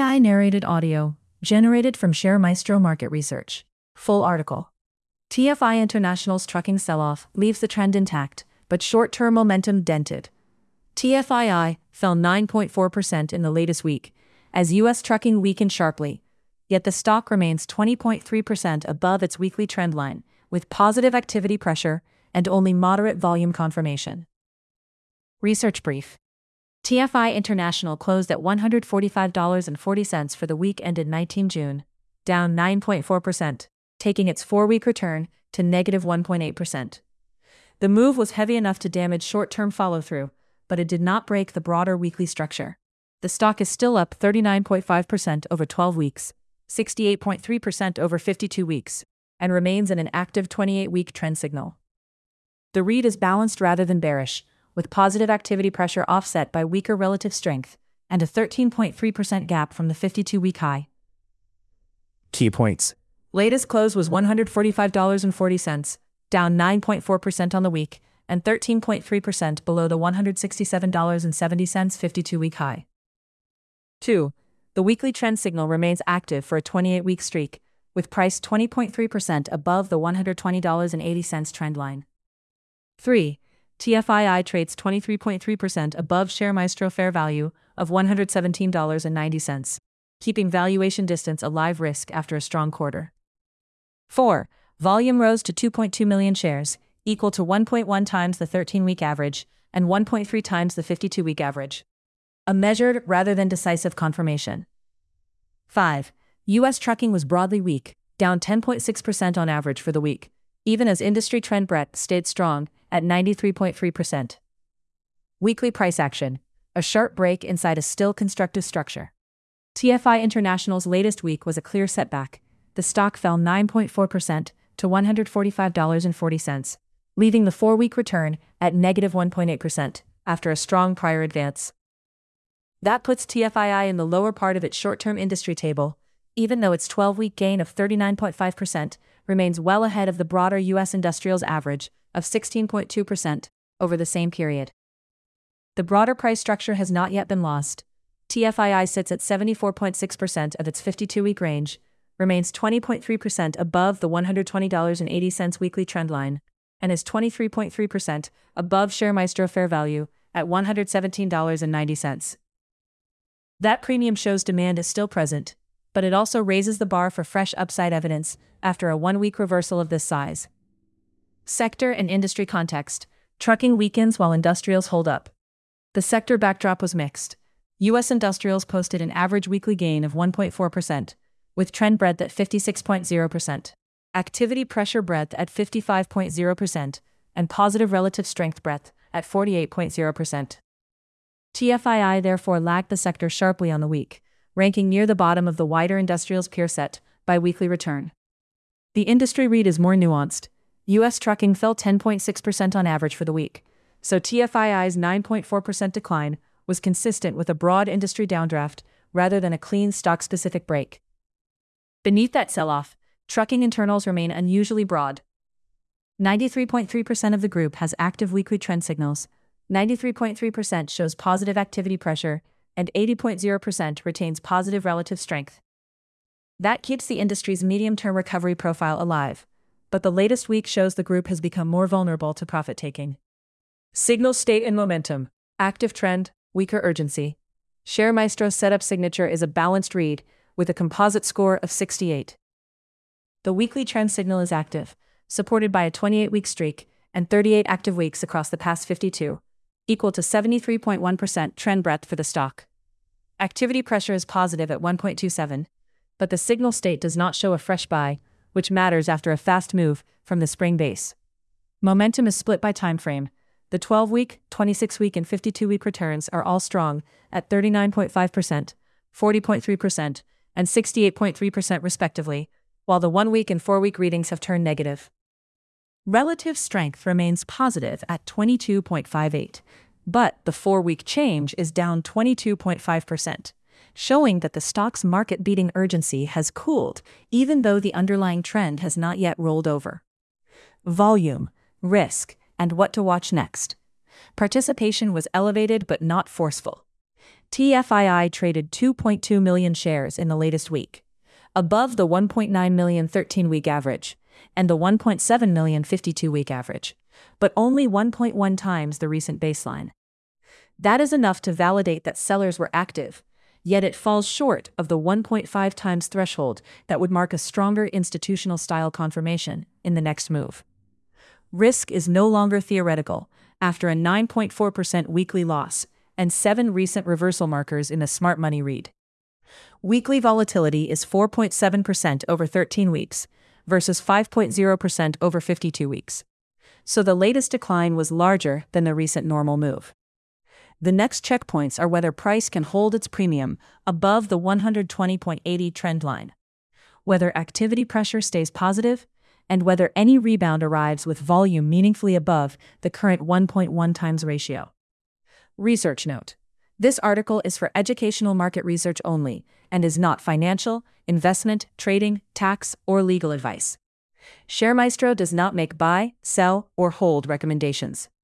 AI narrated audio, generated from ShareMaestro Market Research. Full article. TFI International's trucking sell-off leaves the trend intact, but short-term momentum dented. TFII fell 9.4% in the latest week, as U.S. trucking weakened sharply, yet the stock remains 20.3% above its weekly trend line, with positive activity pressure and only moderate volume confirmation. Research brief. TFI International closed at $145.40 for the week ended 19 June, down 9.4%, taking its 4-week return to negative 1.8%. The move was heavy enough to damage short-term follow-through, but it did not break the broader weekly structure. The stock is still up 39.5% over 12 weeks, 68.3% over 52 weeks, and remains in an active 28-week trend signal. The read is balanced rather than bearish, with positive activity pressure offset by weaker relative strength and a 13.3% gap from the 52-week high. Key points. Latest close was $145.40, down 9.4% on the week, and 13.3% below the $167.70 52-week high. 2. The weekly trend signal remains active for a 28-week streak, with price 20.3% above the $120.80 trend line. 3. TFII trades 23.3% above ShareMaestro fair value of $117.90, keeping valuation distance a live risk after a strong quarter. 4. Volume rose to 2.2 million shares, equal to 1.1 times the 13-week average and 1.3 times the 52-week average. A measured rather than decisive confirmation. 5. U.S. trucking was broadly weak, down 10.6% on average for the week, even as industry trend breadth stayed strong at 93.3%. Weekly price action, a sharp break inside a still constructive structure. TFI International's latest week was a clear setback. The stock fell 9.4% to $145.40, leaving the 4-week return at negative 1.8% after a strong prior advance. That puts TFII in the lower part of its short-term industry table, even though its 12-week gain of 39.5% remains well ahead of the broader U.S. industrials average of 16.2% over the same period. The broader price structure has not yet been lost. TFII sits at 74.6% of its 52-week range, remains 20.3% above the $120.80 weekly trend line, and is 23.3% above ShareMaestro fair value at $117.90. That premium shows demand is still present, but it also raises the bar for fresh upside evidence after a 1-week reversal of this size. Sector and industry context. Trucking weakens while industrials hold up. The sector backdrop was mixed. U.S. industrials posted an average weekly gain of 1.4%, with trend breadth at 56.0%, activity pressure breadth at 55.0%, and positive relative strength breadth at 48.0%. TFII therefore lagged the sector sharply on the week, ranking near the bottom of the wider industrials peer set by weekly return. The industry read is more nuanced. U.S. trucking fell 10.6% on average for the week, so TFII's 9.4% decline was consistent with a broad industry downdraft rather than a clean stock-specific break. Beneath that sell-off, trucking internals remain unusually broad. 93.3% of the group has active weekly trend signals, 93.3% shows positive activity pressure, and 80.0% retains positive relative strength. That keeps the industry's medium-term recovery profile alive, but the latest week shows the group has become more vulnerable to profit-taking. Signal state and momentum. Active trend, weaker urgency. ShareMaestro's setup signature is a balanced read, with a composite score of 68. The weekly trend signal is active, supported by a 28-week streak and 38 active weeks across the past 52, equal to 73.1% trend breadth for the stock. Activity pressure is positive at 1.27, but the signal state does not show a fresh buy, which matters after a fast move from the spring base. Momentum is split by time frame. The 12-week, 26-week, and 52-week returns are all strong at 39.5%, 40.3%, and 68.3% respectively, while the 1-week and 4-week readings have turned negative. Relative strength remains positive at 22.58, but the 4-week change is down 22.5%. Showing that the stock's market-beating urgency has cooled, even though the underlying trend has not yet rolled over. Volume, risk, and what to watch next. Participation was elevated but not forceful. TFII traded 2.2 million shares in the latest week, above the 1.9 million 13-week average and the 1.7 million 52-week average, but only 1.1 times the recent baseline. That is enough to validate that sellers were active, yet it falls short of the 1.5 times threshold that would mark a stronger institutional-style confirmation in the next move. Risk is no longer theoretical after a 9.4% weekly loss and 7 recent reversal markers in the Smart Money read. Weekly volatility is 4.7% over 13 weeks versus 5.0% over 52 weeks. So the latest decline was larger than the recent normal move. The next checkpoints are whether price can hold its premium above the 120.80 trend line, whether activity pressure stays positive, and whether any rebound arrives with volume meaningfully above the current 1.1 times ratio. Research note: this article is for educational market research only and is not financial, investment, trading, tax, or legal advice. ShareMaestro does not make buy, sell, or hold recommendations.